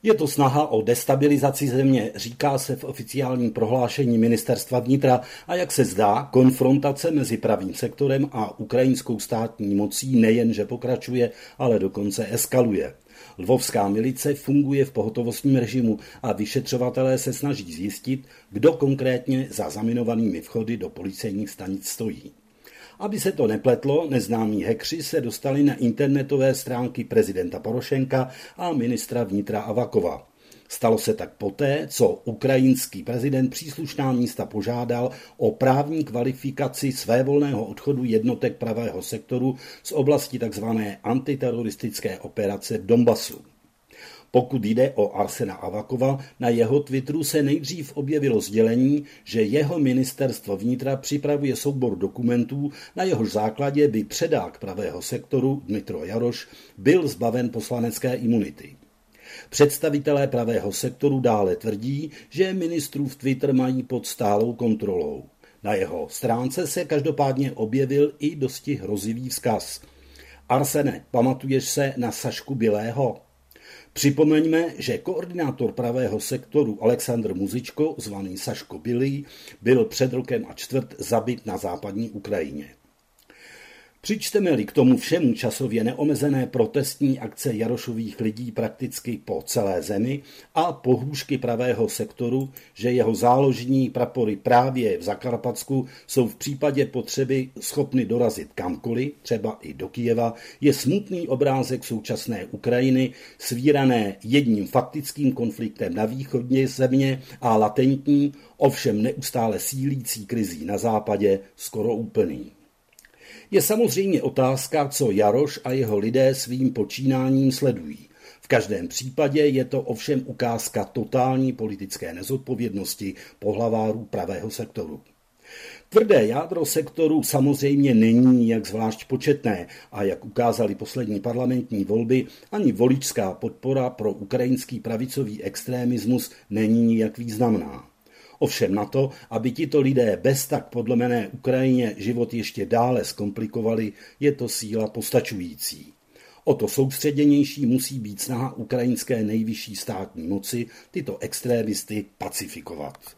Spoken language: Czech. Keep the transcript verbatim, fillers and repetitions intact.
Je to snaha o destabilizaci země, říká se v oficiálním prohlášení ministerstva vnitra a jak se zdá, konfrontace mezi pravým sektorem a ukrajinskou státní mocí nejenže pokračuje, ale dokonce eskaluje. Lvovská milice funguje v pohotovostním režimu a vyšetřovatelé se snaží zjistit, kdo konkrétně za zaminovanými vchody do policejních stanic stojí. Aby se to nepletlo, neznámí hackři se dostali na internetové stránky prezidenta Porošenka a ministra vnitra Avakova. Stalo se tak poté, co ukrajinský prezident příslušná místa požádal o právní kvalifikaci svévolného odchodu jednotek pravého sektoru z oblasti tzv. Antiteroristické operace v Donbasu. Pokud jde o Arsena Avakova, na jeho Twitteru se nejdřív objevilo sdělení, že jeho ministerstvo vnitra připravuje soubor dokumentů, na jehož základě by předák pravého sektoru Dmytro Jaroš byl zbaven poslanecké imunity. Představitelé pravého sektoru dále tvrdí, že ministrův Twitter mají pod stálou kontrolou. Na jeho stránce se každopádně objevil i dosti hrozivý vzkaz. Arsene, pamatuješ se na Sašku Bělého? Připomeňme, že koordinátor pravého sektoru Alexandr Muzičko, zvaný Saško Bělý, byl před rokem a čtvrt zabit na západní Ukrajině. Přičteme-li k tomu všemu časově neomezené protestní akce Jarošových lidí prakticky po celé zemi a pohrůžky pravého sektoru, že jeho záložní prapory právě v Zakarpatsku jsou v případě potřeby schopny dorazit kamkoliv, třeba i do Kyjeva, je smutný obrázek současné Ukrajiny, svírané jedním faktickým konfliktem na východě země a latentní, ovšem neustále sílící krizí na západě, skoro úplný. Je samozřejmě otázka, co Jaroš a jeho lidé svým počínáním sledují. V každém případě je to ovšem ukázka totální politické nezodpovědnosti pohlavárů pravého sektoru. Tvrdé jádro sektoru samozřejmě není jak zvlášť početné a jak ukázaly poslední parlamentní volby, ani voličská podpora pro ukrajinský pravicový extrémismus není nijak významná. Ovšem na to, aby tito lidé bez tak podlomené Ukrajině život ještě dále zkomplikovali, je to síla postačující. O to soustředěnější musí být snaha ukrajinské nejvyšší státní moci tyto extrémisty pacifikovat.